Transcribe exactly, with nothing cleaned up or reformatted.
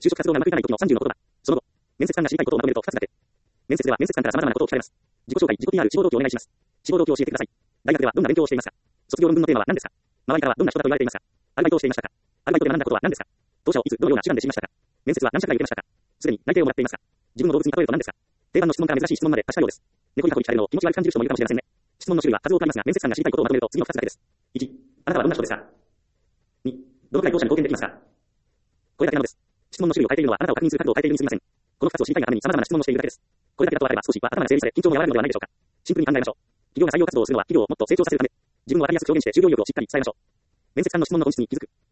就職活動がうまくいかない時のさんじゅうの言葉。その後、面接官が知りたいことをまとめるとふたつだけ。面接では面接官から様々なことを聞かれます。自己紹介、自己 ピーアール、志望動機をお願いします。志望動機を教えてください。大学ではどんな勉強をしていますか？卒業論文のテーマは何ですか？周りからはどんな人だと言われていますか？アルバイトをしていましたか？アルバイトで学んだことは何ですか？当社をいつどのような手段で知りましたか？面接は何社から受けましたか？すでに内定をもらっていますか？自分の動物に例えると何ですか？定番の質問から珍しい質問まで達したようです。猫に過去に聞かれるのを気持ち悪く感じる人もいるかもしれませんね。質問の種類は数多くありますが、面接官が知りたいことをまとめると次のふたつだけです。いち、あなたはどんな人ですか？に、どのくらい当社に貢献できますか？これだけなのです。質問の種類を変えているのはあなたを確認する角度を変えているにすみません。このふたつを知りたいがために様々な質問をしているだけです。これだけだとあれば少しは頭が整理され緊張も和らぐのではないでしょうか。シンプルに考えましょう。企業が採用活動をするのは企業をもっと成長させるため。自分をわかりやすく表現して従業意欲をしっかり伝えましょう。面接官の質問の本質に気づく。